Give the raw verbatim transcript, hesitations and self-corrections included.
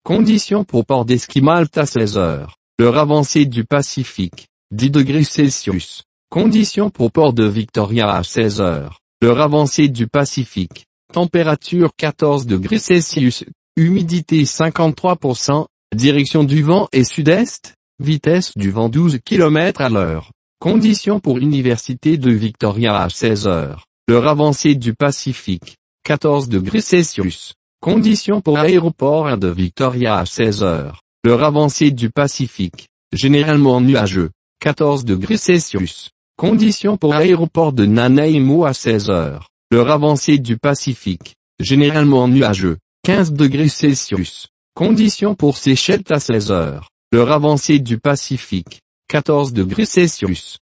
Conditions pour port d'Esquimalt Malte à seize heures. L'heure avancée du Pacifique, dix degrés Celsius. Conditions pour port de Victoria à seize heures. L'heure avancée du Pacifique. Température quatorze degrés Celsius. Humidité cinquante-trois pour cent. Direction du vent est sud-est. Vitesse du vent douze kilomètres à l'heure. Conditions pour Université de Victoria à seize heures. L'heure avancée du Pacifique. quatorze degrés Celsius. Conditions pour Aéroport de Victoria à seize heures. L'heure avancée du Pacifique. Généralement nuageux. quatorze degrés Celsius. Conditions pour Aéroport de Nanaimo à seize heures. L'heure avancée du Pacifique. Généralement nuageux. quinze degrés Celsius. Conditions pour Seychelles à seize heures. L'heure avancée du Pacifique. quatorze degrés Celsius.